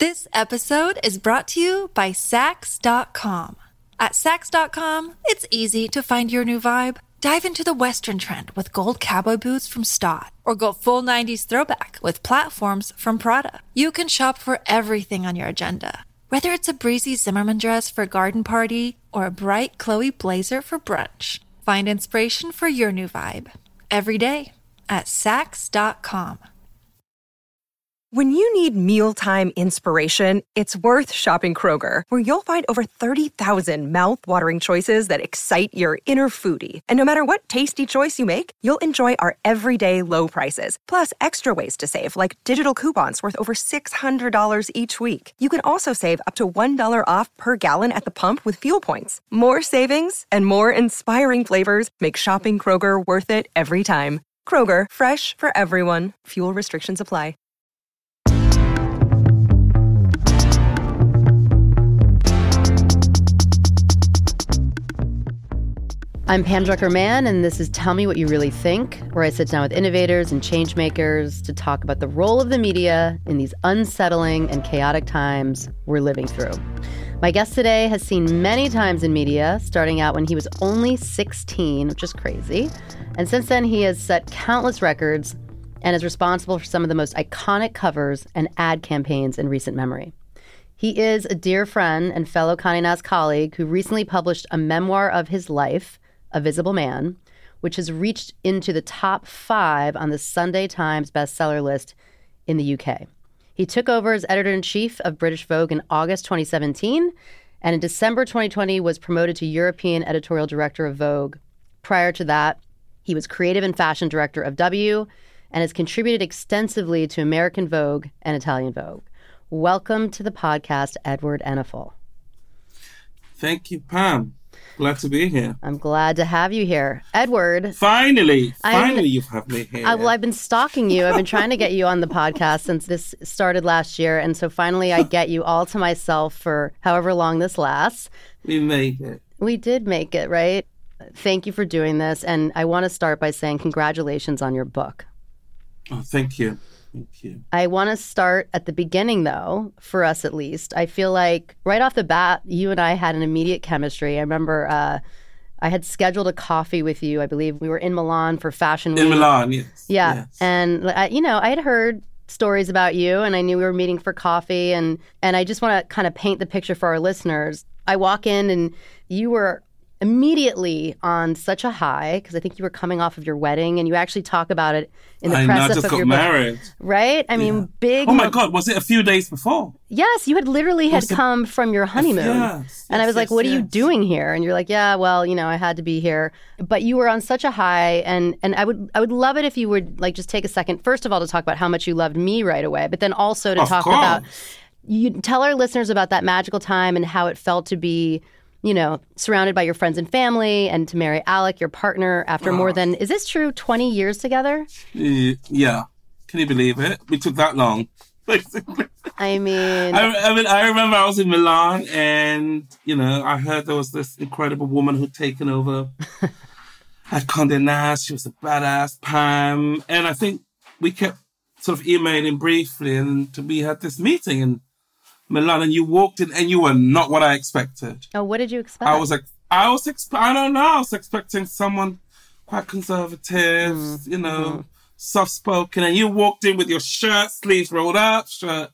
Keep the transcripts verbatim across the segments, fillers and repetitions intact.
This episode is brought to you by Saks dot com. At Saks dot com, it's easy to find your new vibe. Dive into the Western trend with gold cowboy boots from Stott, or go full nineties throwback with platforms from Prada. You can shop for everything on your agenda, whether it's a breezy Zimmermann dress for a garden party or a bright Chloe blazer for brunch. Find inspiration for your new vibe every day at Saks dot com. When you need mealtime inspiration, it's worth shopping Kroger, where you'll find over thirty thousand mouth-watering choices that excite your inner foodie. And no matter what tasty choice you make, you'll enjoy our everyday low prices, plus extra ways to save, like digital coupons worth over six hundred dollars each week. You can also save up to one dollar off per gallon at the pump with fuel points. More savings and more inspiring flavors make shopping Kroger worth it every time. Kroger, fresh for everyone. Fuel restrictions apply. I'm Pam Drucker-Mann, and this is Tell Me What You Really Think, where I sit down with innovators and changemakers to talk about the role of the media in these unsettling and chaotic times we're living through. My guest today has seen many times in media, starting out when he was only sixteen, which is crazy. And since then, he has set countless records and is responsible for some of the most iconic covers and ad campaigns in recent memory. He is a dear friend and fellow Condé Nast colleague who recently published a memoir of his life, A Visible Man, which has reached into the top five on the Sunday Times bestseller list in the U K. He took over as editor-in-chief of British Vogue in August twenty seventeen, and in December twenty twenty was promoted to European editorial director of Vogue. Prior to that, he was creative and fashion director of W and has contributed extensively to American Vogue and Italian Vogue. Welcome to the podcast, Edward Enninful. Thank you, Pam. Glad to be here. I'm glad to have you here. Edward. Finally, finally I'm, you've had me here. I, well, I've been stalking you. I've been trying to get you on the podcast since this started last year. And so finally I get you all to myself for however long this lasts. We made it. We did make it, right? Thank you for doing this. And I want to start by saying congratulations on your book. Oh, thank you. Thank you. I want to start at the beginning, though, for us at least. I feel like right off the bat, you and I had an immediate chemistry. I remember uh, I had scheduled a coffee with you. I believe we were in Milan for Fashion Week. In Milan, yes. Yeah. Yes. And, uh, you know, I had heard stories about you, and I knew we were meeting for coffee. And, and I just want to kind of paint the picture for our listeners. I walk in, and you were immediately on such a high, because I think you were coming off of your wedding, and you actually talk about it in the I press know, I up just of got your married. book. Right? I mean, Yeah. big. Oh my God, was it a few days before? Yes, you had literally had Was it- come from your honeymoon. Yes, and I yes, was like, yes, what are you yes. doing here? And you're like, yeah, well, you know, I had to be here. But you were on such a high, and and I would I would love it if you would like just take a second, first of all, to talk about how much you loved me right away, but then also to Of talk course. about, you tell our listeners about that magical time and how it felt to be, you know, surrounded by your friends and family, and to marry Alec, your partner, after more than, is this true, twenty years together? Y- Yeah. Can you believe it? We took that long, basically. I mean... I, I mean, I remember I was in Milan, and, you know, I heard there was this incredible woman who'd taken over at Condé Nast. She was a badass, Pam. And I think we kept sort of emailing briefly, and we had this meeting in Milan, and you walked in, and you were not what I expected. Oh, what did you expect? I was like, I was, exp- I don't know, I was expecting someone quite conservative, Mm, you know, mm-hmm. soft-spoken, and you walked in with your shirt sleeves rolled up, shirt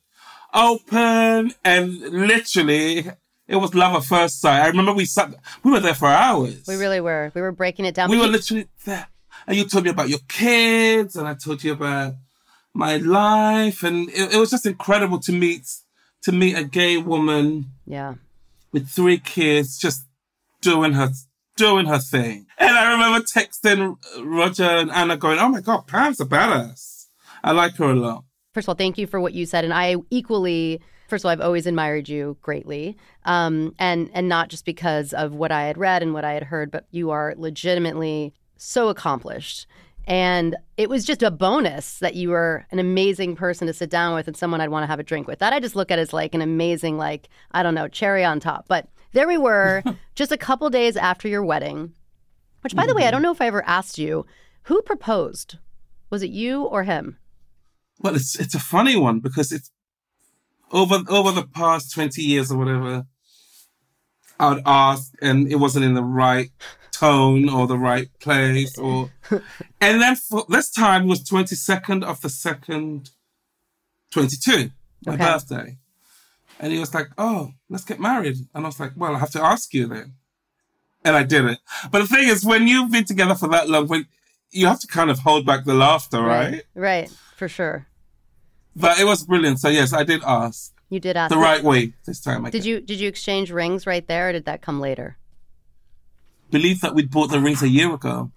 open, and literally, it was love at first sight. I remember we sat, we were there for hours. We really were. We were breaking it down. We But were you- literally there. And you told me about your kids, and I told you about my life, and it, it was just incredible to meet to meet a gay woman Yeah. with three kids, just doing her doing her thing. And I remember texting Roger and Anna going, "Oh my God, Pam's a badass. I like her a lot." First of all, thank you for what you said. And I equally, first of all, I've always admired you greatly. Um, and, and not just because of what I had read and what I had heard, but you are legitimately so accomplished. And it was just a bonus that you were an amazing person to sit down with and someone I'd want to have a drink with. That I just look at as like an amazing, like, I don't know, cherry on top. But there we were just a couple days after your wedding, which, by the way, I don't know if I ever asked you, who proposed? Was it you or him? Well, it's it's a funny one because it's over over the past twenty years or whatever, I would ask and it wasn't in the right tone or the right place. or And then for this time was twenty-second of the second, twenty-two, my Okay. birthday. And he was like, oh, let's get married. And I was like, well, I have to ask you then. And I did it. But the thing is, when you've been together for that long, when you have to kind of hold back the laughter, right? Right, right, for sure. But it was brilliant. So yes, I did ask You did ask. the right way this time. I Did you did you exchange rings right there, or did that come later? believe that we'd bought the rings a year ago?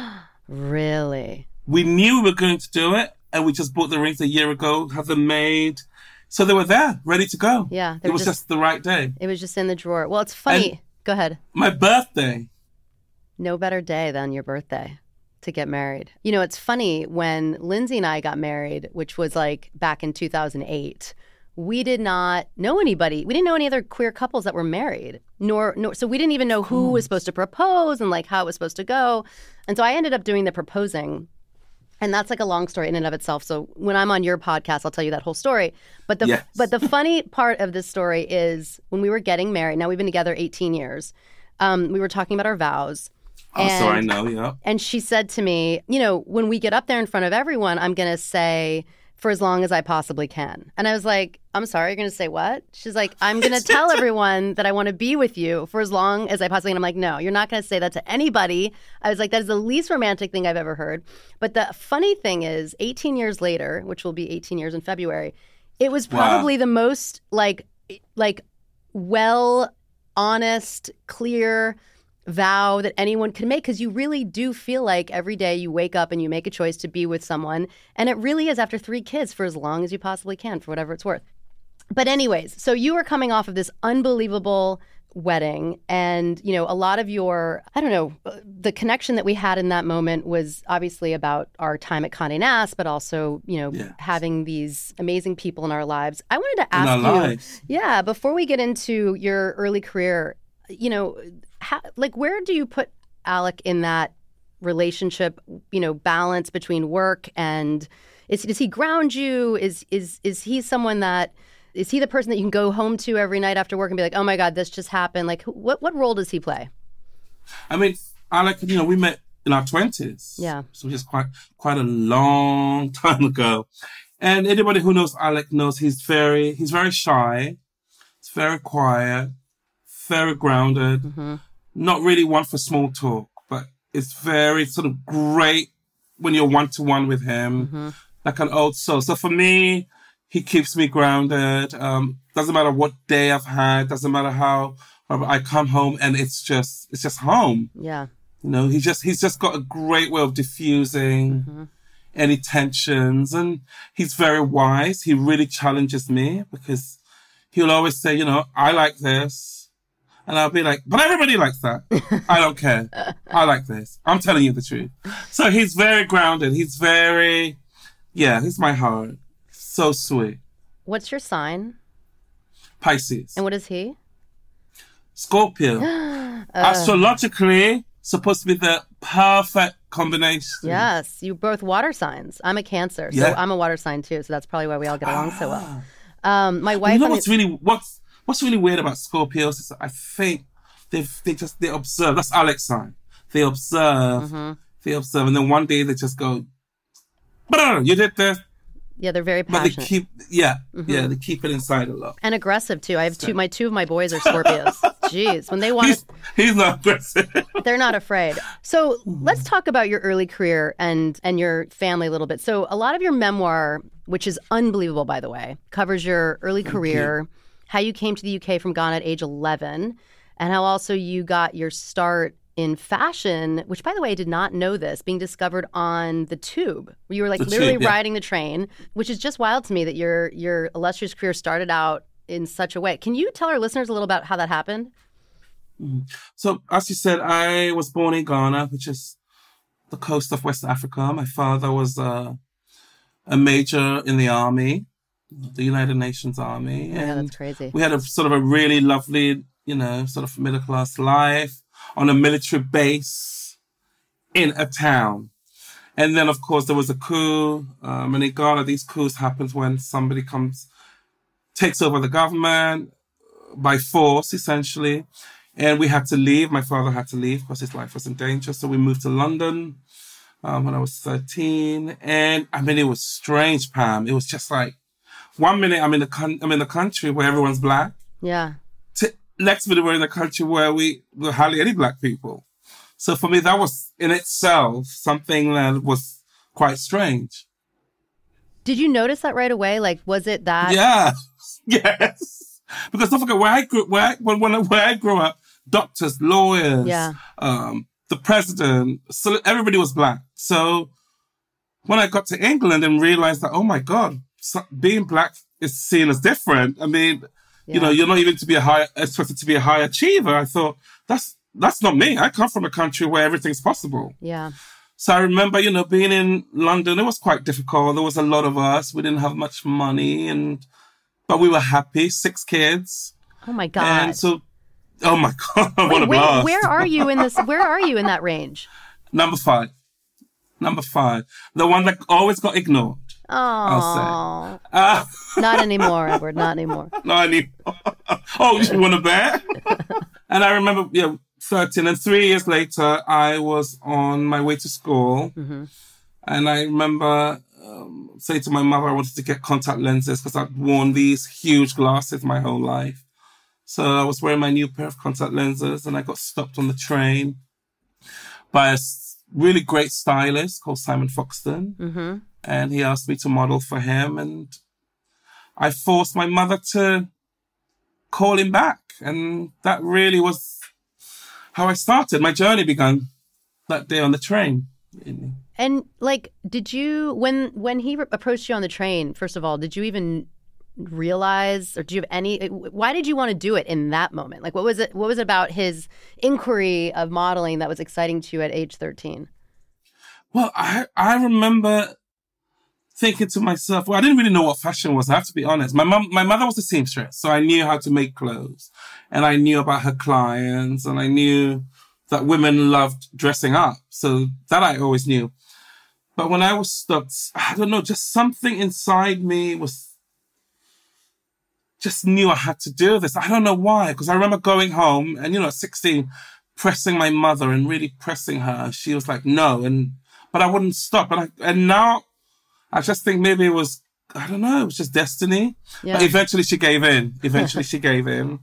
Really? We knew we were going to do it, and we just bought the rings a year ago, had them made. So they were there, ready to go. Yeah, they It were was just- just the right day. It was just in the drawer. Well, it's funny. And- Go ahead. My birthday. No better day than your birthday to get married. You know, it's funny, when Lindsay and I got married, which was like back in two thousand eight, we did not know anybody. We didn't know any other queer couples that were married, nor, nor so we didn't even know who was supposed to propose and like how it was supposed to go. And so I ended up doing the proposing. And that's like a long story in and of itself. So when I'm on your podcast, I'll tell you that whole story. But the Yes. but the funny part of this story is when we were getting married. Now we've been together eighteen years. Um, we were talking about our vows. Oh, so I And- know, yeah. And she said to me, you know, when we get up there in front of everyone, I'm going to say, for as long as I possibly can. And I was like, I'm sorry, you're going to say what? She's like, I'm going to tell everyone that I want to be with you for as long as I possibly can. I'm like, no, you're not going to say that to anybody. I was like, that is the least romantic thing I've ever heard. But the funny thing is, eighteen years later, which will be eighteen years in February, it was Wow. probably the most like, like well, honest, clear vow that anyone could make, because you really do feel like every day you wake up and you make a choice to be with someone, and it really is after three kids for as long as you possibly can, for whatever it's worth. But anyways, so you were coming off of this unbelievable wedding, and you know, a lot of your, I don't know, the connection that we had in that moment was obviously about our time at Condé Nast, but also, you know, Yes. having these amazing people in our lives. I wanted to In ask our you, lives. yeah, before we get into your early career, you know, how, like, where do you put Alec in that relationship, you know, balance between work and is does he ground you? Is is is he someone that is he the person that you can go home to every night after work and be like, oh my God, this just happened? Like, wh- what what role does he play? I mean, Alec, you know, we met in our twenties. Yeah. So just quite quite a long time ago. And anybody who knows Alec knows he's very he's very shy. He's very quiet, very grounded. Mm-hmm. Not really one for small talk, but it's very sort of great when you're one to one with him, Mm-hmm. like an old soul. So for me, he keeps me grounded. Um, doesn't matter what day I've had, doesn't matter how I come home, and it's just it's just home. Yeah. You know, he just he's just got a great way of diffusing Mm-hmm. any tensions, and he's very wise. He really challenges me because he'll always say, you know, I like this. And I'll be like, but everybody likes that. I don't care. I like this. I'm telling you the truth. So he's very grounded. He's very, yeah, he's my heart. So sweet. What's your sign? Pisces. And what is he? Scorpio. Astrologically, supposed to be the perfect combination. Yes, you both water signs. I'm a Cancer, so Yeah. I'm a water sign too. So that's probably why we all get along so well. Um, my wife. You know on the- what's really what's what's really weird about Scorpios is that I think they they just they observe. That's Alec's sign. They observe. Mm-hmm. They observe, and then one day they just go, "Brr, you did this," yeah, they're very but they passionate. keep yeah Mm-hmm. yeah they keep it inside a lot. And aggressive too. I have two. My two of my boys are Scorpios. Jeez, when they want, He's to, he's not aggressive. they're not afraid. So let's talk about your early career and and your family a little bit. So a lot of your memoir, which is unbelievable, by the way, covers your early career, how you came to the U K from Ghana at age eleven, and how also you got your start in fashion, which, by the way, I did not know this, being discovered on the Tube, where you were like The literally Tube, yeah. riding the train, which is just wild to me that your your illustrious career started out in such a way. Can you tell our listeners a little about how that happened? So as you said, I was born in Ghana, which is the coast of West Africa. My father was uh, a major in the army, the United Nations Army. Yeah, and that's crazy. we had a sort of a really lovely, you know, sort of middle class life on a military base in a town. And then, of course, there was a coup. Um, and in Ghana, these coups happen when somebody comes takes over the government by force, essentially. And we had to leave. My father had to leave because his life was in danger. So we moved to London um, when I was thirteen. And I mean, it was strange, Pam. It was just like, one minute I'm in the con- I'm in the country where everyone's black. Yeah. To, next minute we're in a country where we were hardly any black people. So for me, that was in itself something that was quite strange. Did you notice that right away? Like, was it that? Yeah. Yes. Because don't forget, where I grew, where I, when, when, where I grew up, doctors, lawyers, yeah. um, the president, so everybody was black. So when I got to England and realized that, oh my God, so being black is seen as different. I mean, yeah. you know, you're not even to be a high, expected to be a high achiever. I thought, that's, that's not me. I come from a country where everything's possible. Yeah. So I remember, you know, being in London, it was quite difficult. There was a lot of us. We didn't have much money, and but we were happy. Six kids. Oh my God. And so, oh my God, what Wait, a where, blast. where are you in this? Where are you in that range? Number five. Number five. The one that always got ignored. Oh. I'll say. Uh, not anymore, Edward. Not anymore. Not anymore. Oh, you want to bet? And I remember, yeah, thirteen, and three years later, I was on my way to school. Mm-hmm. And I remember um, saying to my mother I wanted to get contact lenses because I'd worn these huge glasses my whole life. So I was wearing my new pair of contact lenses, and I got stopped on the train by a really great stylist called Simon Foxton. Mm-hmm. And he asked me to model for him. And I forced my mother to call him back. And that really was how I started. My journey began that day on the train. And like, did you, when when he re- approached you on the train, first of all, did you even realize, or do you have any, why did you want to do it in that moment? Like, what was it, what was it about his inquiry of modeling that was exciting to you at age thirteen? Well, I, I remember thinking to myself, well, I didn't really know what fashion was, I have to be honest. My mom, my mother was a seamstress, so I knew how to make clothes, and I knew about her clients, and I knew that women loved dressing up. So that I always knew. But when I was stopped, I don't know, just something inside me was, just knew I had to do this. I don't know why, because I remember going home and, you know, at sixteen, pressing my mother and really pressing her. She was like, no. And, but I wouldn't stop. And I, and now I just think maybe it was, I don't know, it was just destiny. Yeah. But eventually she gave in. Eventually she gave in.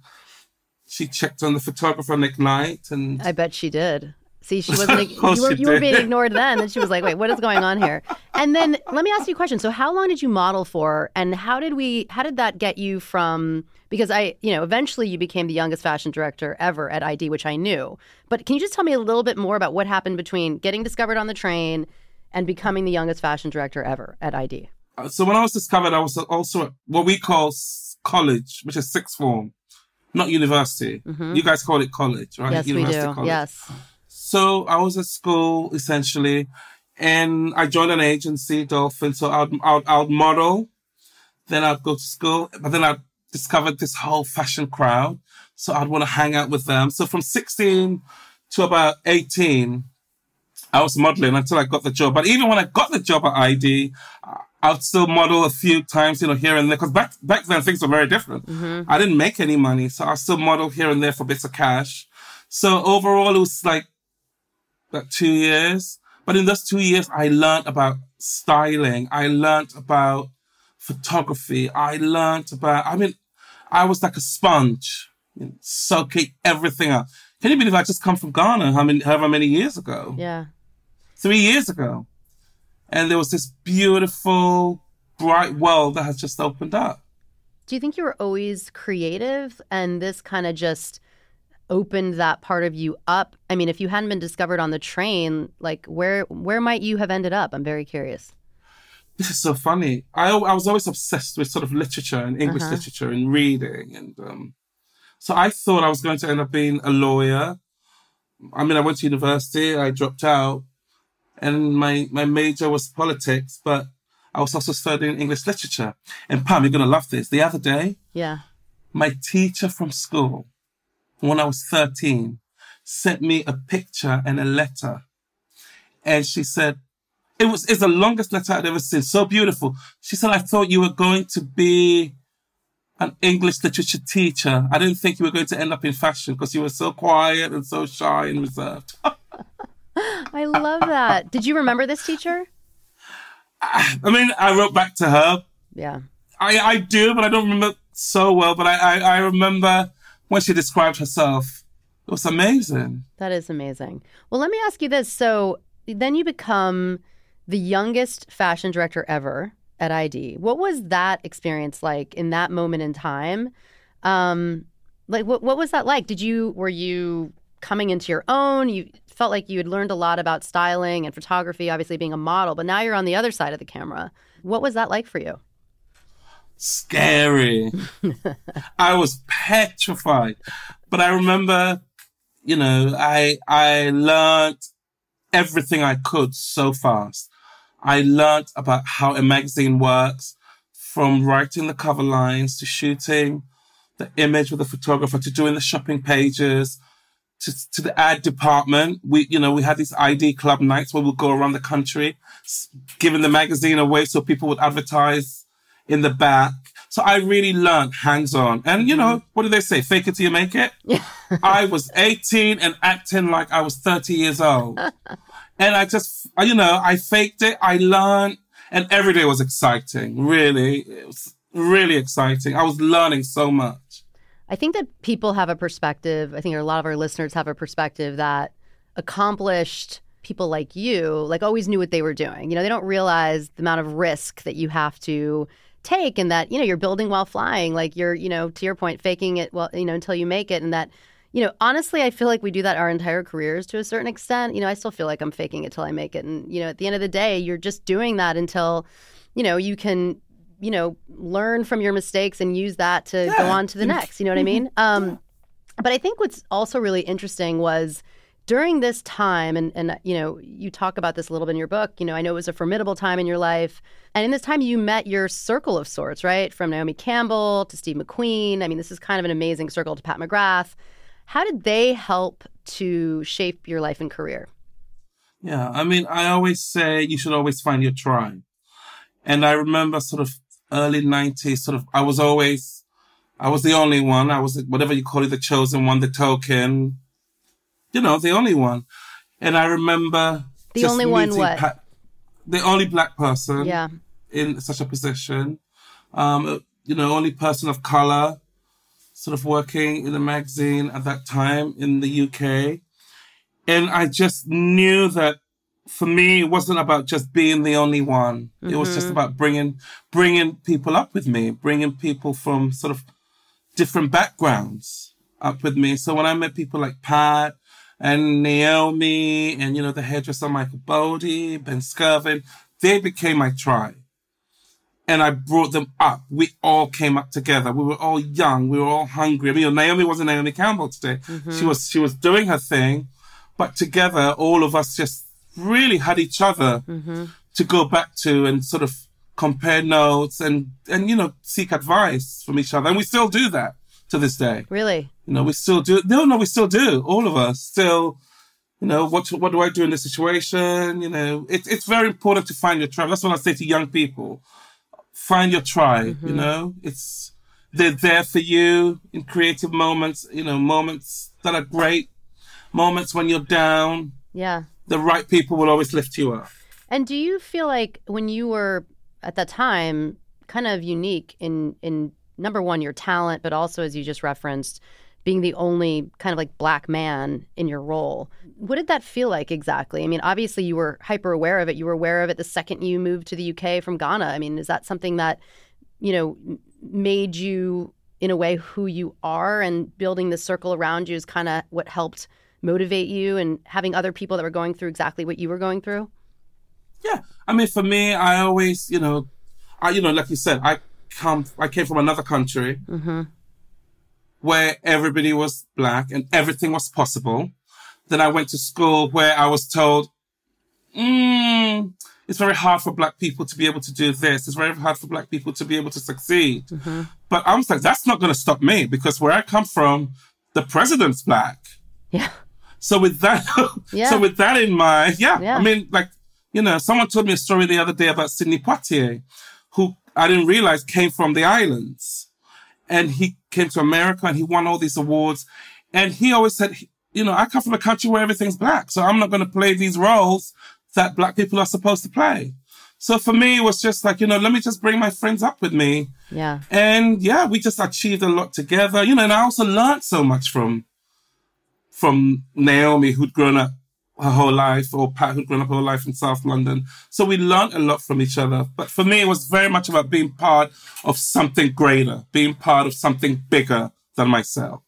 She checked on the photographer, Nick Knight, and I bet she did. See, she wasn't. you were you were being ignored then, and she was like, "Wait, what is going on here?" And then let me ask you a question. So, how long did you model for, and how did we? How did that get you from? Because I, you know, eventually you became the youngest fashion director ever at I D, which I knew. But can you just tell me a little bit more about what happened between getting discovered on the train and becoming the youngest fashion director ever at I D? Uh, so, when I was discovered, I was also at what we call college, which is sixth form. Not university. Mm-hmm. You guys call it college, right? Yes, university we do. College. Yes. So I was at school, essentially, and I joined an agency, Dolphin. So I'd, I'd, I'd model, then I'd go to school, but then I discovered this whole fashion crowd. So I'd want to hang out with them. So from sixteen to about eighteen, I was modeling until I got the job. But even when I got the job at I D, I'd still model a few times, you know, here and there. Because back, back then, things were very different. Mm-hmm. I didn't make any money, so I still model here and there for bits of cash. So overall, it was like, like two years. But in those two years, I learned about styling. I learned about photography. I learned about, I mean, I was like a sponge, you know, soaking everything up. Can you believe I just come from Ghana, how many, however many years ago? Yeah. Three years ago. And there was this beautiful, bright world that has just opened up. Do you think you were always creative and this kind of just opened that part of you up? I mean, if you hadn't been discovered on the train, like where where might you have ended up? I'm very curious. This is so funny. I, I was always obsessed with sort of literature and English uh-huh. literature and reading. And um, so I thought I was going to end up being a lawyer. I mean, I went to university, I dropped out. And my, my major was politics, but I was also studying English literature. And Pam, you're going to love this. The other day, yeah, my teacher from school, when I was thirteen, sent me a picture and a letter. And she said, it was it's the longest letter I'd ever seen. So beautiful. She said, I thought you were going to be an English literature teacher. I didn't think you were going to end up in fashion because you were so quiet and so shy and reserved. I love that. Did you remember this teacher? I mean, I wrote back to her. Yeah. I, I do, but I don't remember so well. But I, I, I remember when she described herself. It was amazing. That is amazing. Well, let me ask you this. So then you become the youngest fashion director ever at I D. What was that experience like in that moment in time? Um, like, what what was that like? Did you were you coming into your own? You felt like you had learned a lot about styling and photography, obviously being a model, but now you're on the other side of the camera. What was that like for you? Scary. I was petrified. But I remember, you know, I I learned everything I could so fast. I learned about how a magazine works, from writing the cover lines to shooting the image with the photographer to doing the shopping pages to, to the ad department. We, you know, we had these I D club nights where we'd go around the country, giving the magazine away so people would advertise in the back. So I really learned hands-on. And, you know, what do they say? Fake it till you make it. Yeah. I was eighteen and acting like I was thirty years old. And I just, you know, I faked it. I learned. And every day was exciting. Really. It was really exciting. I was learning so much. I think that people have a perspective. I think a lot of our listeners have a perspective that accomplished people like you, like, always knew what they were doing. You know, they don't realize the amount of risk that you have to take, and that, you know, you're building while flying, like you're, you know, to your point, faking it, well, you know, until you make it. And that, you know, honestly, I feel like we do that our entire careers to a certain extent. You know, I still feel like I'm faking it till I make it. And, you know, at the end of the day, you're just doing that until, you know, you can, you know, learn from your mistakes and use that to yeah. go on to the next. You know what I mean? Um, yeah. But I think what's also really interesting was during this time, and, and, you know, you talk about this a little bit in your book, you know, I know it was a formidable time in your life. And in this time, you met your circle of sorts, right? From Naomi Campbell to Steve McQueen. I mean, this is kind of an amazing circle, to Pat McGrath. How did they help to shape your life and career? Yeah, I mean, I always say you should always find your tribe. And I remember sort of early nineties, sort of, I was always, I was the only one. I was, whatever you call it, the chosen one, the token. You know, the only one. And I remember the only one what? Pat, the only black person yeah. in such a position. Um, you know, only person of color sort of working in a magazine at that time in the U K. And I just knew that for me, it wasn't about just being the only one. Mm-hmm. It was just about bringing, bringing people up with me, bringing people from sort of different backgrounds up with me. So when I met people like Pat, and Naomi, and, you know, the hairdresser Michael Bodie, Ben Skirvin, they became my tribe. And I brought them up. We all came up together. We were all young. We were all hungry. I mean, Naomi wasn't Naomi Campbell today. Mm-hmm. She was she was doing her thing. But together, all of us just really had each other mm-hmm. to go back to and sort of compare notes and, and, you know, seek advice from each other. And we still do that to this day. Really? You know, we still do. No, no, we still do. All of us still, you know, what what do I do in this situation? You know, it's it's very important to find your tribe. That's what I say to young people. Find your tribe, mm-hmm. you know. It's, they're there for you in creative moments, you know, moments that are great, moments when you're down. Yeah. The right people will always lift you up. And do you feel like when you were, at that time, kind of unique in, in number one, your talent, but also, as you just referenced, being the only kind of like black man in your role. What did that feel like exactly? I mean, obviously you were hyper aware of it. You were aware of it the second you moved to the U K from Ghana. I mean, is that something that, you know, made you in a way who you are, and building the circle around you is kind of what helped motivate you, and having other people that were going through exactly what you were going through? Yeah. I mean, for me, I always, you know, I, you know, like you said, I come, I came from another country. Mm-hmm. where everybody was black and everything was possible. Then I went to school where I was told, mm, it's very hard for black people to be able to do this. It's very hard for black people to be able to succeed. Mm-hmm. But I was like, that's not going to stop me, because where I come from, the president's black. Yeah. So with that, yeah. so with that in mind, yeah, yeah. I mean, like, you know, someone told me a story the other day about Sidney Poitier, who I didn't realize came from the islands. And he came to America and he won all these awards. And he always said, you know, I come from a country where everything's black, so I'm not going to play these roles that black people are supposed to play. So for me, it was just like, you know, let me just bring my friends up with me. Yeah. And yeah, we just achieved a lot together, you know, and I also learned so much from, from Naomi, who'd grown up her whole life, or Pat, who'd grown up her whole life in South London. So we learned a lot from each other. But for me, it was very much about being part of something greater, being part of something bigger than myself.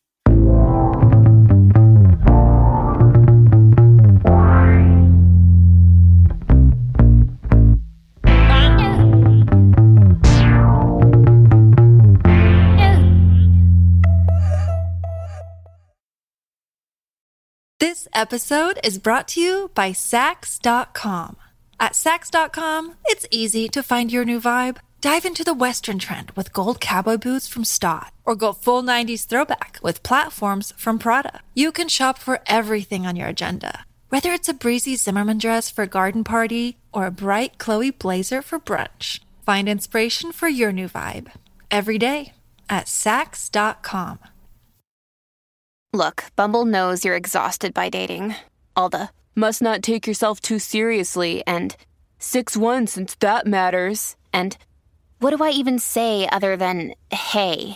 This episode is brought to you by Saks dot com. At Saks dot com, it's easy to find your new vibe. Dive into the Western trend with gold cowboy boots from Stott, or go full nineties throwback with platforms from Prada. You can shop for everything on your agenda, whether it's a breezy Zimmermann dress for a garden party or a bright Chloe blazer for brunch. Find inspiration for your new vibe every day at Saks dot com. Look, Bumble knows you're exhausted by dating. All the, must not take yourself too seriously, and six one since that matters, and what do I even say other than, hey?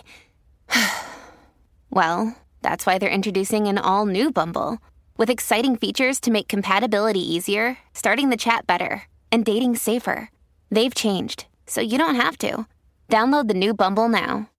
Well, that's why they're introducing an all-new Bumble, with exciting features to make compatibility easier, starting the chat better, and dating safer. They've changed, so you don't have to. Download the new Bumble now.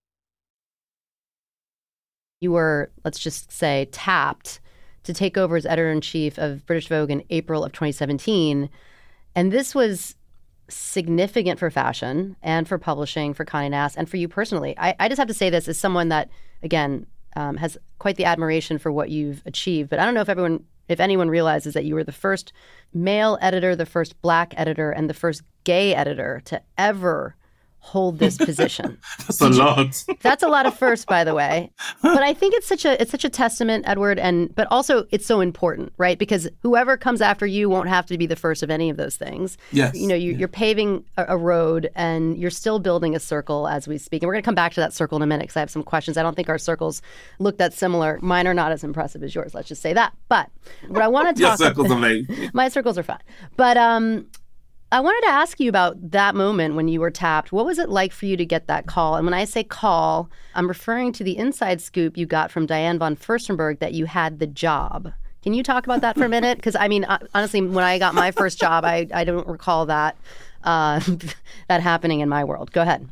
You were, let's just say, tapped to take over as editor-in-chief of British Vogue in April of twenty seventeen. And this was significant for fashion and for publishing, for Condé Nast, and for you personally. I, I just have to say this as someone that, again, um, has quite the admiration for what you've achieved. But I don't know if everyone, if anyone realizes that you were the first male editor, the first black editor, and the first gay editor to ever hold this position. That's a lot. That's a lot of firsts, by the way. But I think it's such a it's such a testament, Edward, and but also it's so important, right? Because whoever comes after you won't have to be the first of any of those things. Yes. You know, you, yeah. you're paving a, a road, and you're still building a circle as we speak. And we're going to come back to that circle in a minute because I have some questions. I don't think our circles look that similar. Mine are not as impressive as yours. Let's just say that. But what I want to Your talk circles about, are lame. My circles are fine. But um. I wanted to ask you about that moment when you were tapped. What was it like for you to get that call? And when I say call, I'm referring to the inside scoop you got from Diane von Furstenberg that you had the job. Can you talk about that for a minute? Because, I mean, honestly, when I got my first job, I, I don't recall that uh, that happening in my world. Go ahead.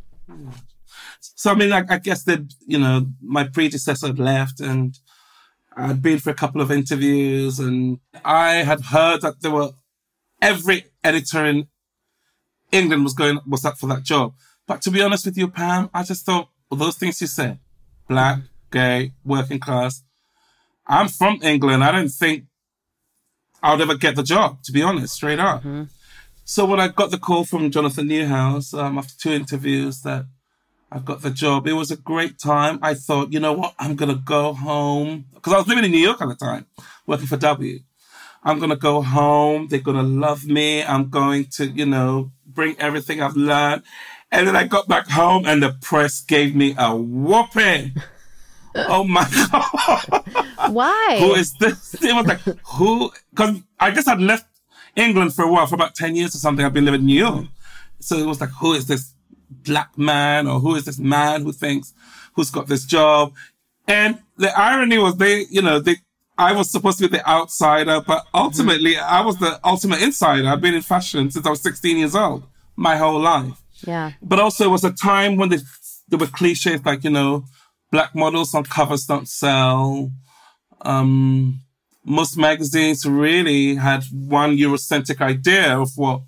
So, I mean, I, I guess that, you know, my predecessor had left and I'd been for a couple of interviews and I had heard that there were every editor in England was going was up for that job. But to be honest with you, Pam, I just thought, well, those things you said, black, gay, working class, I'm from England. I don't think I would ever get the job, to be honest, straight up. Mm-hmm. So when I got the call from Jonathan Newhouse um, after two interviews that I got the job, it was a great time. I thought, you know what, I'm going to go home. Because I was living in New York at the time, working for W. I'm going to go home. They're going to love me. I'm going to, you know, bring everything I've learned. And then I got back home and the press gave me a whooping. Oh, my God. Why? Who is this? It was like, who? Because I guess I'd left England for a while, for about ten years or something. I've been living in New York. So it was like, who is this black man? Or who is this man who thinks, who's got this job? And the irony was they, you know, they, I was supposed to be the outsider, but ultimately mm-hmm. I was the ultimate insider. I've been in fashion since I was sixteen years old, my whole life. Yeah. But also it was a time when they, there were cliches like, you know, black models on covers don't sell. Um, most magazines really had one Eurocentric idea of what,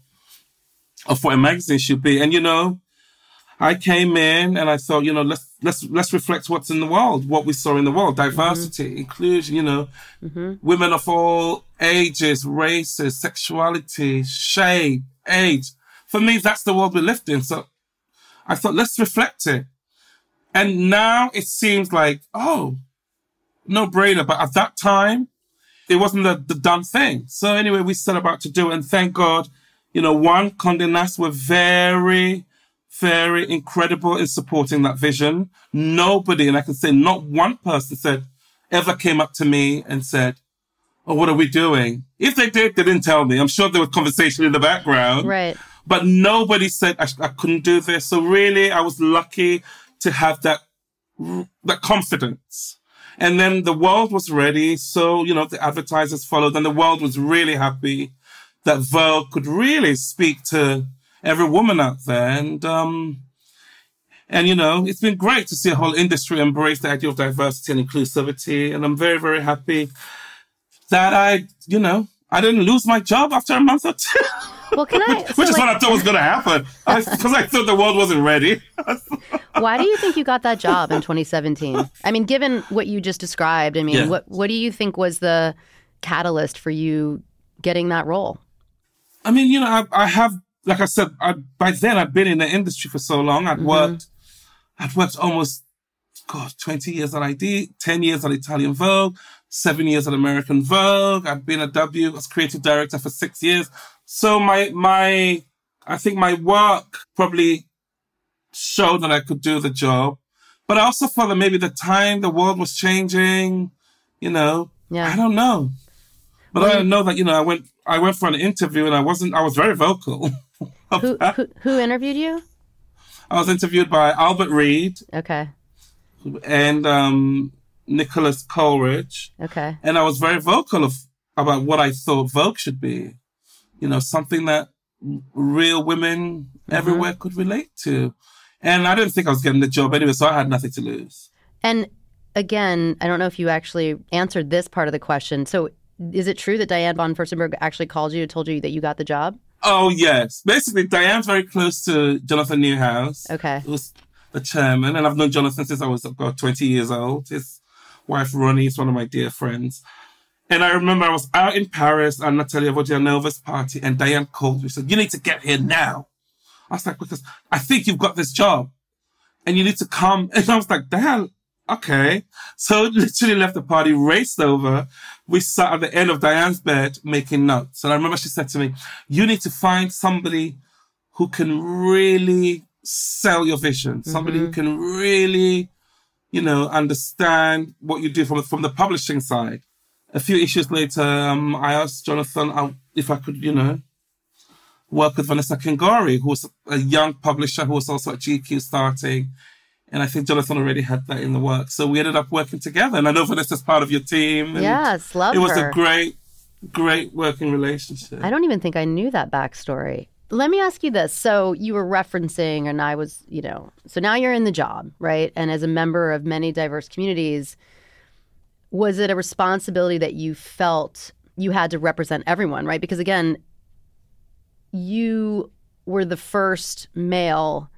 of what a magazine should be. And, you know, I came in and I thought, you know, let's let's let's reflect what's in the world, what we saw in the world, diversity, mm-hmm. inclusion, you know, mm-hmm. women of all ages, races, sexuality, shape, age. For me, that's the world we lived in. So I thought, let's reflect it. And now it seems like, oh, no brainer. But at that time, it wasn't the, the done thing. So anyway, we set about to do it. And thank God, you know, one, Condé Nast were very very incredible in supporting that vision. Nobody, and I can say not one person said, ever came up to me and said, oh, what are we doing? If they did, they didn't tell me. I'm sure there was conversation in the background. Right. But nobody said I, I couldn't do this. So really, I was lucky to have that, that confidence. And then the world was ready. So, you know, the advertisers followed and the world was really happy that Vogue could really speak to every woman out there. And, um, and, you know, it's been great to see a whole industry embrace the idea of diversity and inclusivity. And I'm very, very happy that I, you know, I didn't lose my job after a month or two. Well, can I? Which so is like, what I thought was going to happen. Because I, I thought the world wasn't ready. Why do you think you got that job in twenty seventeen? I mean, given what you just described, I mean, Yeah. what what do you think was the catalyst for you getting that role? I mean, you know, I, I have, like I said, I, by then I'd been in the industry for so long. I'd Mm-hmm. worked, I'd worked almost, God, twenty years at I D, ten years at Italian Vogue, seven years at American Vogue. I'd been a W, as creative director for six years. So my, my, I think my work probably showed that I could do the job. But I also felt that maybe the time the world was changing, you know, Yeah. I don't know. But Well, I know that, you know, I went, I went for an interview and I wasn't, I was very vocal. of Who, that. who who interviewed you? I was interviewed by Albert Reed Okay. and um, Nicholas Coleridge. Okay. And I was very vocal of about what I thought Vogue should be. You know, something that real women Mm-hmm. everywhere could relate to. And I didn't think I was getting the job anyway, so I had nothing to lose. And again, I don't know if you actually answered this part of the question. So is it true that Diane von Furstenberg actually called you and told you that you got the job? Oh, yes. Basically, Diane's very close to Jonathan Newhouse. Okay. Who's the chairman. And I've known Jonathan since I was about twenty years old. His wife, Ronnie, is one of my dear friends. And I remember I was out in Paris at Natalia Vodjanova's party and Diane called me and said, you need to get here now. I was like, because I think you've got this job and you need to come. And I was like, Diane, okay. So literally left the party, raced over. We sat at the end of Diane's bed making notes. And I remember she said to me, you need to find somebody who can really sell your vision, somebody Mm-hmm. who can really, you know, understand what you do from, from the publishing side. A few issues later, um, I asked Jonathan uh, if I could, you know, work with Vanessa Kingori, who was a young publisher who was also at G Q starting. And I think Jonathan already had that in the works. So we ended up working together. And I know Vanessa's part of your team. And Yes, love it was her. a great, great working relationship. I don't even think I knew that backstory. Let me ask you this. So you were referencing, and I was, you know, so now you're in the job, right? And as a member of many diverse communities, was it a responsibility that you felt you had to represent everyone, right? Because again, you were the first male,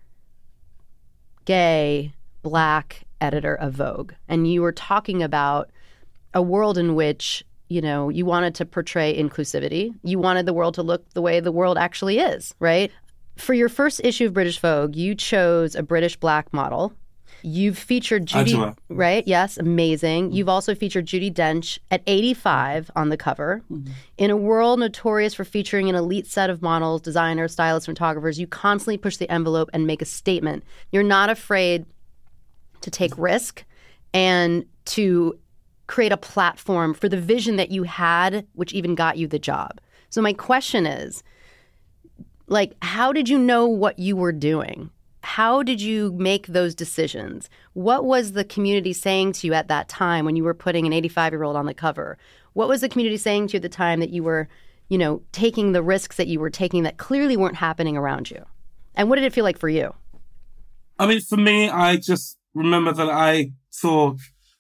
gay, Black editor of Vogue. And you were talking about a world in which, you know, you wanted to portray inclusivity. You wanted the world to look the way the world actually is, right? For your first issue of British Vogue, you chose a British Black model. You've featured Judy, Angela. right? Yes, amazing. You've also featured Judi Dench at eighty-five on the cover. Mm-hmm. In a world notorious for featuring an elite set of models, designers, stylists, photographers, you constantly push the envelope and make a statement. You're not afraid to take risk and to create a platform for the vision that you had, which even got you the job. So my question is, like, how did you know what you were doing? How did you make those decisions? What was the community saying to you at that time when you were putting an eighty-five-year-old on the cover? What was the community saying to you at the time that you were, you know, taking the risks that you were taking that clearly weren't happening around you? And what did it feel like for you? I mean, for me, I just remember that I thought,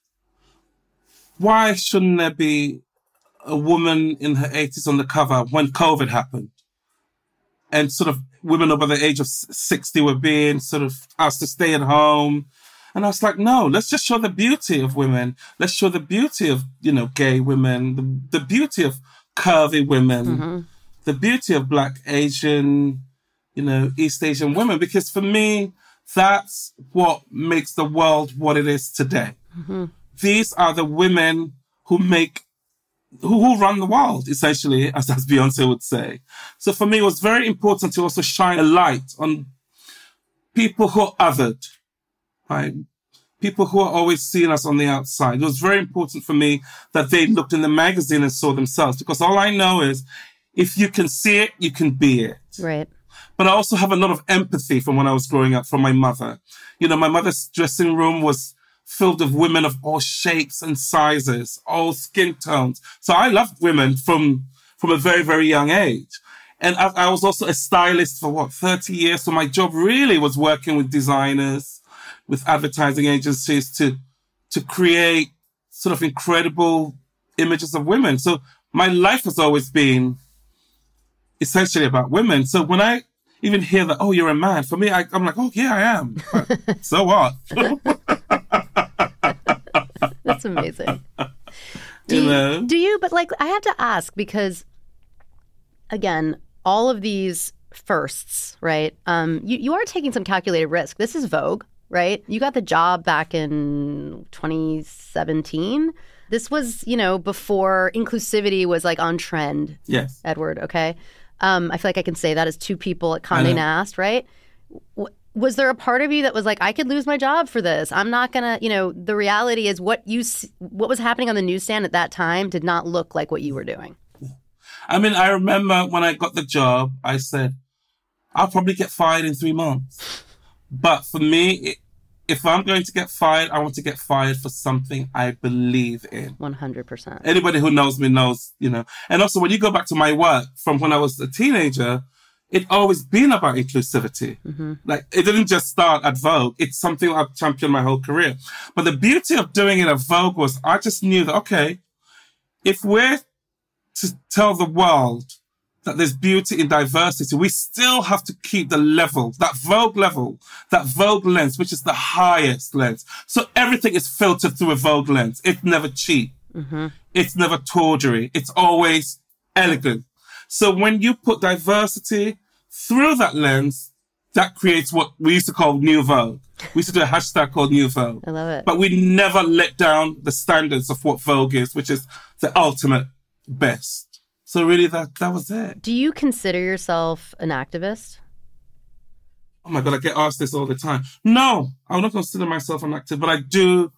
why shouldn't there be a woman in her eighties on the cover when COVID happened? And sort of women over the age of sixty were being sort of asked to stay at home. And I was like, no, let's just show the beauty of women. Let's show the beauty of, you know, gay women, the, the beauty of curvy women, Mm-hmm. the beauty of Black, Asian, you know, East Asian women. Because for me, that's what makes the world what it is today. Mm-hmm. These are the women who make Who, who run the world, essentially, as, as Beyonce would say. So for me, it was very important to also shine a light on people who are othered, right? People who are always seeing us on the outside. It was very important for me that they looked in the magazine and saw themselves, because all I know is if you can see it, you can be it. Right. But I also have a lot of empathy from when I was growing up from my mother. You know, my mother's dressing room was filled with women of all shapes and sizes, all skin tones. So I loved women from, from a very, very young age. And I, I was also a stylist for what, thirty years. So my job really was working with designers, with advertising agencies to, to create sort of incredible images of women. So my life has always been essentially about women. So when I even hear that, oh, you're a man, for me, I, I'm like, oh, yeah, I am. But so what? That's amazing. Do you you, know? do you, but like, I have to ask because, again, all of these firsts, right? Um, you, you are taking some calculated risk. This is Vogue, right? You got the job back in twenty seventeen. This was, you know, before inclusivity was like on trend. Yes. Edward, okay? Um, I feel like I can say that as two people at Condé Nast, right? W- was there a part of you that was like, I could lose my job for this? I'm not going to, you know, the reality is what you, what was happening on the newsstand at that time did not look like what you were doing. I mean, I remember when I got the job, I said, I'll probably get fired in three months. But for me, it, if I'm going to get fired, I want to get fired for something I believe in. one hundred percent. Anybody who knows me knows, you know. And also, when you go back to my work from when I was a teenager, it's always been about inclusivity. Mm-hmm. Like, it didn't just start at Vogue. It's something I've championed my whole career. But the beauty of doing it at Vogue was I just knew that, okay, if we're to tell the world that there's beauty in diversity, we still have to keep the level, that Vogue level, that Vogue lens, which is the highest lens. So everything is filtered through a Vogue lens. It's never cheap. Mm-hmm. It's never tawdry. It's always elegant. So when you put diversity through that lens, that creates what we used to call New Vogue. We used to do a hashtag called New Vogue. I love it. But we never let down the standards of what Vogue is, which is the ultimate best. So really, that that was it. Do you consider yourself an activist? Oh my God, I get asked this all the time. No, I would not consider myself an activist, but I do,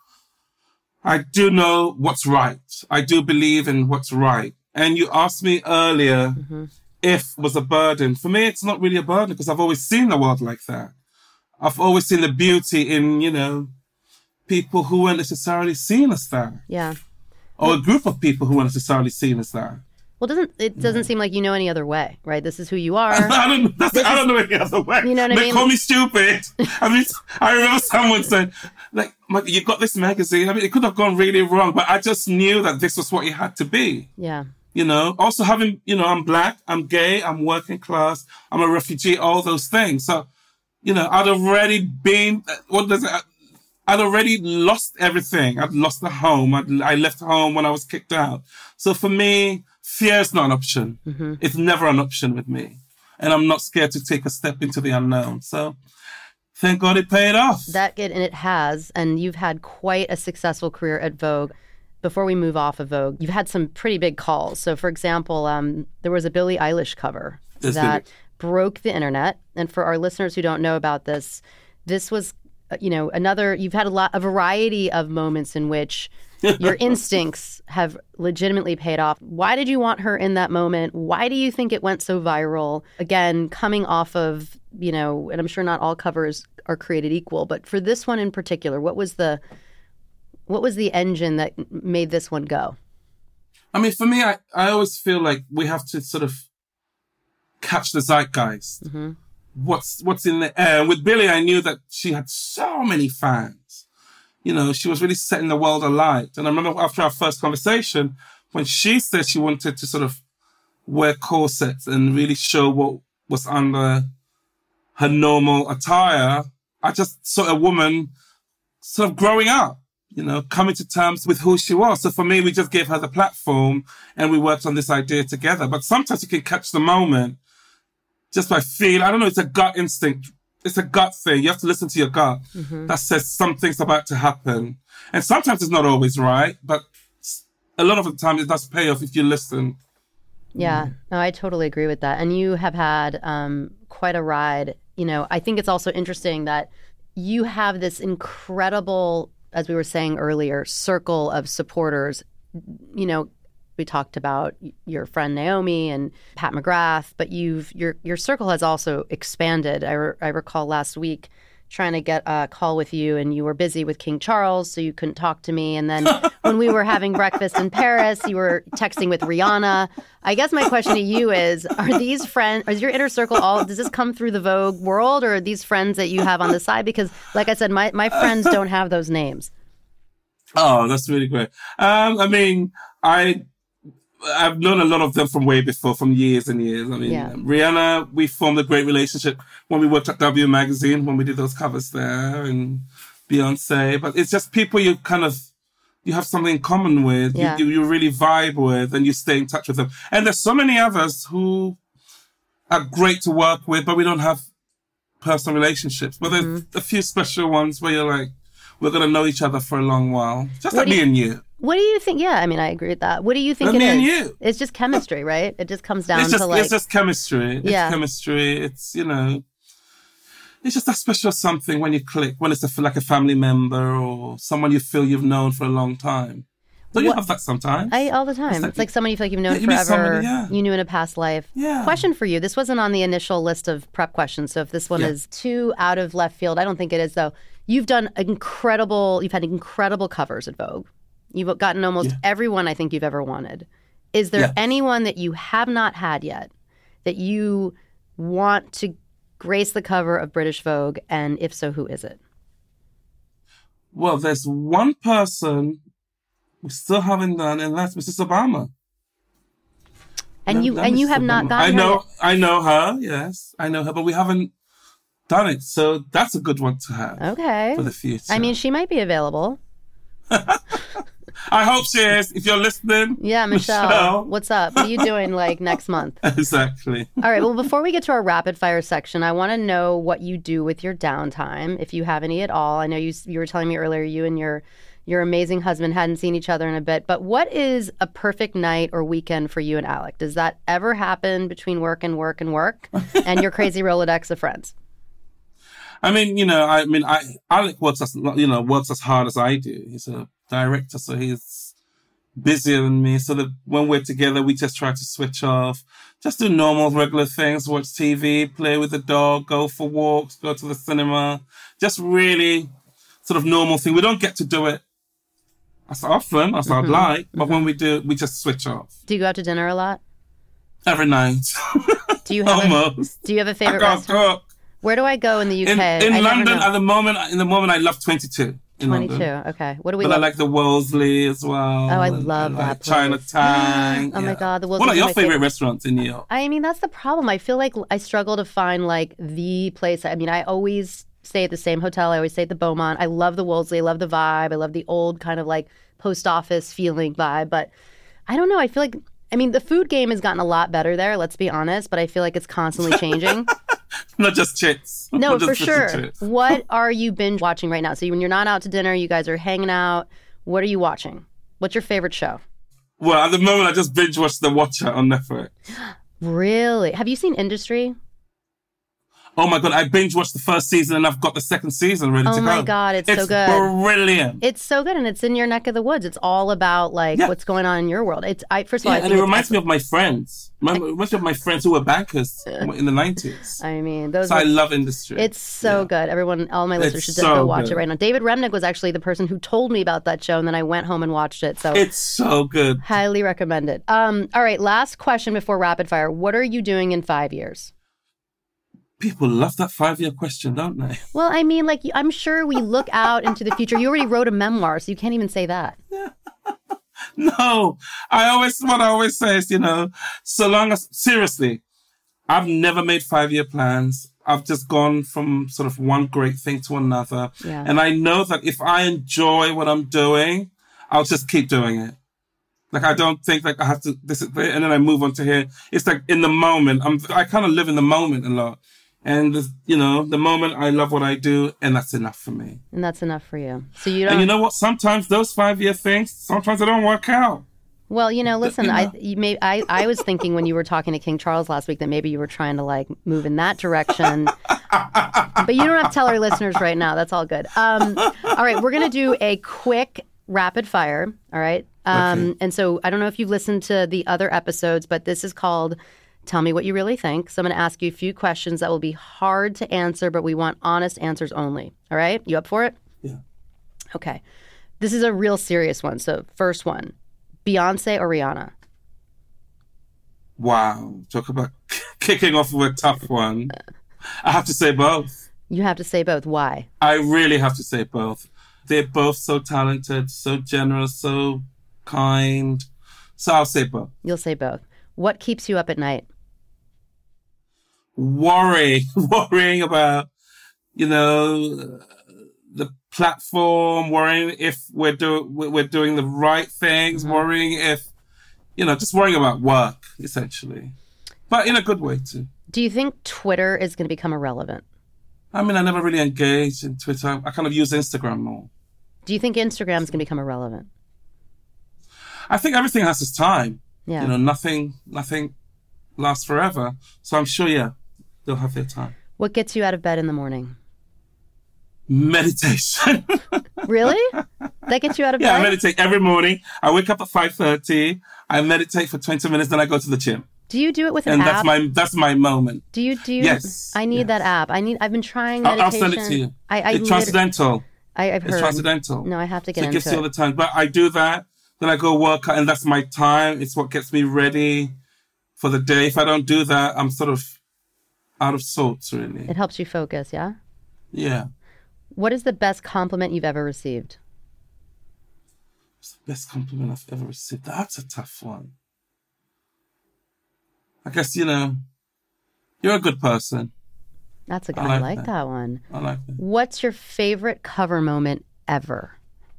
I do know what's right. I do believe in what's right. And you asked me earlier mm-hmm. if was a burden. For me, it's not really a burden because I've always seen the world like that. I've always seen the beauty in, you know, people who weren't necessarily seen as that. Yeah. Or a group of people who weren't necessarily seen as that. Well, doesn't it doesn't yeah. seem like you know any other way, right? This is who you are. I don't. That's I don't know any other way. You know what I they mean? They call me stupid. I mean, I remember someone said, "Like, you got this magazine." I mean, it could have gone really wrong, but I just knew that this was what it had to be. Yeah. You know. Also, having you know, I'm black, I'm gay, I'm working class, I'm a refugee, all those things. So, you know, I'd already been. What does it? I'd already lost everything. I'd lost the home. I'd, I left home when I was kicked out. So for me, fear is not an option. Mm-hmm. It's never an option with me. And I'm not scared to take a step into the unknown. So thank God it paid off. That and it has. And you've had quite a successful career at Vogue. Before we move off of Vogue, you've had some pretty big calls. So for example, um, there was a Billie Eilish cover That's that big. broke the internet. And for our listeners who don't know about this, this was you know, another, you've had a lot, a variety of moments in which your instincts have legitimately paid off. Why did you want her in that moment? Why do you think it went so viral? Again, coming off of, you know, and I'm sure not all covers are created equal, but for this one in particular, what was the, what was the engine that made this one go? I mean, for me, I, I always feel like we have to sort of catch the zeitgeist. Mm-hmm. What's what's in the air. With Billie, I knew that she had so many fans. You know, she was really setting the world alight. And I remember after our first conversation, when she said she wanted to sort of wear corsets and really show what was under her normal attire, I just saw a woman sort of growing up, you know, coming to terms with who she was. So for me, we just gave her the platform and we worked on this idea together. But sometimes you can catch the moment just by feel. I don't know, it's a gut instinct. It's a gut thing. You have to listen to your gut mm-hmm. that says something's about to happen. And sometimes it's not always right, but a lot of the time it does pay off if you listen. Yeah, no, I totally agree with that. And you have had um, quite a ride you know, I think it's also interesting that you have this incredible, as we were saying earlier, circle of supporters. You know, we talked about your friend Naomi and Pat McGrath, but you've your your circle has also expanded. I, re- I recall last week trying to get a call with you, and you were busy with King Charles, so you couldn't talk to me. And then when we were having breakfast in Paris, you were texting with Rihanna. I guess my question to you is, are these friends, is your inner circle all, does this come through the Vogue world, or are these friends that you have on the side? Because like I said, my, my friends don't have those names. Oh, that's really great. Um, I mean, I... I've known a lot of them from way before, from years and years. I mean, Yeah. Rihanna, we formed a great relationship when we worked at W Magazine, when we did those covers there, and Beyonce. But it's just people you kind of, you have something in common with, Yeah. you, you, you really vibe with, and you stay in touch with them. And there's so many others who are great to work with, but we don't have personal relationships. But there's Mm-hmm. a few special ones where you're like, we're going to know each other for a long while. Just What like do me you- and you. What do you think? Yeah, I mean, I agree with that. What do you think But it me is? and you. It's just chemistry, right? It just comes down It's just, to like, it's just chemistry. It's Yeah. chemistry. It's, you know, it's just that special something when you click, when it's a, like a family member or someone you feel you've known for a long time. Don't you What- have that sometimes? I all the time. It's It's like- like, someone you feel like you've known Yeah, you meet forever. somebody, yeah. You knew in a past life. Yeah. Question for you. This wasn't on the initial list of prep questions. So if this one Yeah. is too out of left field, I don't think it is though. You've done incredible, you've had incredible covers at Vogue. You've gotten almost Yeah. everyone I think you've ever wanted. Is there Yeah. anyone that you have not had yet that you want to grace the cover of British Vogue? And if so, who is it? Well, there's one person we still haven't done, and that's Missus Obama. And No, you not and you Missus have not Obama. gotten I her know, yet. I know her. Yes, I know her, but we haven't done it. So that's a good one to have Okay. for the future. I mean, she might be available. I hope she is. If you're listening, Yeah, Michelle, Michelle. what's up? What are you doing like next month? Exactly. All right, well, before we get to our rapid fire section, I want to know what you do with your downtime, if you have any at all. I know you you were telling me earlier you and your your amazing husband hadn't seen each other in a bit, but what is a perfect night or weekend for you and Alec? Does that ever happen between work and work and work and your crazy Rolodex of friends? I mean, you know, I mean, I Alec works as you know works as hard as I do. He's a director, so he's busier than me. So that when we're together, we just try to switch off, just do normal, regular things: watch T V, play with the dog, go for walks, go to the cinema. Just really sort of normal thing. We don't get to do it as often as I'd like, but when we do, we just switch off Do you go out to dinner a lot? every night. Do you have a, Almost. do you have a I favorite can't restaurant? cook. Where do I go in the U K? In, I in never London, know. at the moment, in the moment, I love twenty-two. In twenty-two. London. Okay. What do we But I love? like the Wolseley as well. Oh, I and- love and that like place. Chinatown. Oh my yeah. God, the What Wolseley's are your my favorite favorite. restaurants in New York? I mean, that's the problem. I feel like I struggle to find like the place. I mean, I always stay at the same hotel. I always stay at the Beaumont. I love the Wolseley. I love the vibe. I love the old kind of like post office feeling vibe. But I don't know. I feel like, I mean, the food game has gotten a lot better there, let's be honest. But I feel like it's constantly changing. Not just chits. No, Not for just fish and sure. chips. What are you binge watching right now? So when you're not out to dinner, you guys are hanging out. What are you watching? What's your favorite show? Well, at the moment, I just binge watched The Watcher on Netflix. Really? Have you seen Industry? Oh my God, I binge watched the first season and I've got the second season ready Oh to go. my God, it's so good. Brilliant. It's so good, and it's in your neck of the woods. It's all about like Yeah. what's going on in your world. It's I first of all, Yeah, I and think it it's reminds me excellent. of my friends. Remember, it reminds me of my friends who were bankers in the nineties. I mean, those. So were, I love Industry. It's so Yeah. good. Everyone, all my listeners It's should so go watch good. it right now. David Remnick was actually the person who told me about that show, and then I went home and watched it. So It's so good. highly recommend it. Um, all right, last question before rapid fire. What are you doing in five years? People love that five-year question, don't they? Well, I mean, like I'm sure we look out into the future. You already wrote a memoir, so you can't even say that. No, I always, what I always say is, you know, so long as, seriously, I've never made five-year plans. I've just gone from sort of one great thing to another. Yeah. And I know that if I enjoy what I'm doing, I'll just keep doing it. Like, I don't think like I have to, this is it, and then I move on to here. It's like in the moment, I'm, I kind of live in the moment a lot. And, this, you know, the moment I love what I do, and that's enough for me. And that's enough for you. So you don't. And you know what? Sometimes those five-year things, sometimes they don't work out. Well, you know, listen, I you may I, I was thinking when you were talking to King Charles last week that maybe you were trying to like move in that direction. But you don't have to tell our listeners right now. That's all good. Um, all right, we're going to do a quick rapid fire. All right. Um, okay. And so I don't know if you've listened to the other episodes, but this is called Tell Me What You Really Think. So I'm going to ask you a few questions that will be hard to answer, but we want honest answers only. All right. You up for it? Yeah. Okay. This is a real serious one. So first one. Beyonce or Rihanna? Wow. Talk about kicking off with a tough one. I have to say both. You have to say both. Why? I really have to say both. They're both so talented, so generous, so kind. So I'll say both. You'll say both. What keeps you up at night? Worry. Worrying about, you know, the platform, worrying if we're, do- we're doing the right things, mm-hmm. worrying if, you know, just worrying about work, essentially. But in a good way, too. Do you think Twitter is going to become irrelevant? I mean, I never really engaged in Twitter. I kind of use Instagram more. Do you think Instagram is going to become irrelevant? I think everything has its time. Yeah. You know, nothing, nothing lasts forever. So I'm sure, yeah, they'll have their time. What gets you out of bed in the morning? Meditation. Really? That gets you out of yeah, bed? Yeah, I meditate every morning. I wake up at five thirty. I meditate for twenty minutes, then I go to the gym. Do you do it with an and app? And that's my that's my moment. Do you do you? Yes. I need yes. that app. I need. I've been trying meditation. I'll, I'll send it to you. I, I it's transcendental. I, I've heard. It's transcendental. No, I have to get so into it. It gets you all the time. But I do that. Then I go work out, and that's my time. It's what gets me ready for the day. If I don't do that, I'm sort of out of sorts, really. It helps you focus, yeah? Yeah. What is the best compliment you've ever received? What's the best compliment I've ever received? That's a tough one. I guess, you know, you're a good person. That's a good, I like, I like that. that one. I like that. What's your favorite cover moment ever?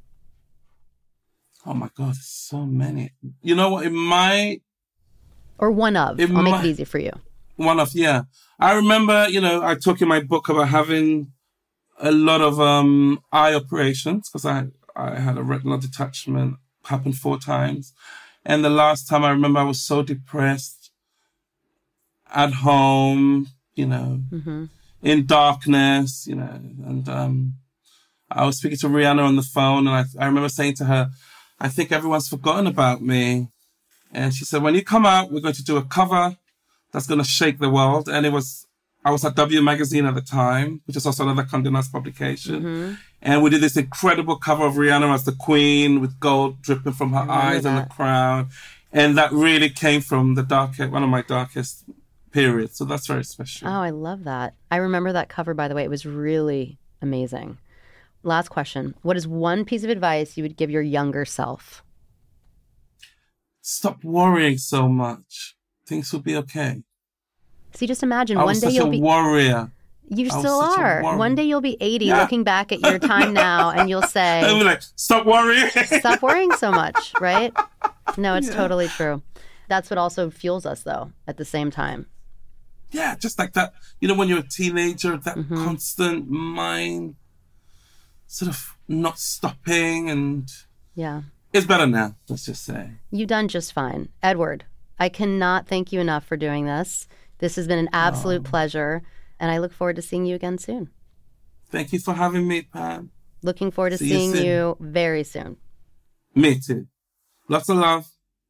Oh my God, there's so many. You know what, in my... Or one of. I'll my, make it easy for you. One of, yeah. I remember, you know, I talk in my book about having a lot of um, eye operations because I, I had a retinal detachment happen four times. And the last time I remember I was so depressed at home, you know, mm-hmm. in darkness, you know, and um, I was speaking to Rihanna on the phone and I, I remember saying to her, I think everyone's forgotten about me. And she said, when you come out, we're going to do a cover that's going to shake the world. And it was, I was at W Magazine at the time, which is also another Condé Nast publication. Mm-hmm. And we did this incredible cover of Rihanna as the queen with gold dripping from her eyes that. and the crown. And that really came from the darkest, one of my darkest periods. So that's very special. Oh, I love that. I remember that cover, by the way. It was really amazing. Last question. What is one piece of advice you would give your younger self? Stop worrying so much. Things will be okay. See, just imagine I one was day such you'll a be warrior. You I still are. One day you'll be eighty, yeah. looking back at your time now, and you'll say, I'll be like, stop worrying. Stop worrying so much, right? No, it's yeah. totally true. That's what also fuels us, though, at the same time. Yeah, just like that. You know, when you're a teenager, that mm-hmm. constant mind sort of not stopping, and yeah, it's better now, let's just say. You've done just fine. Edward, I cannot thank you enough for doing this. This has been an absolute oh. pleasure, and I look forward to seeing you again soon. Thank you for having me, Pam. Looking forward to See seeing you, you very soon. Me too. Lots of love.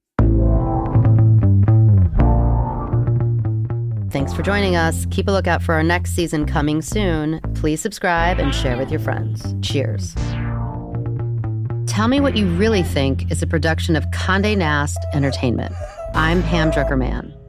Thanks for joining us. Keep a lookout for our next season coming soon. Please subscribe and share with your friends. Cheers. Tell Me What You Really Think is a production of Condé Nast Entertainment. I'm Pam Drucker-Mann.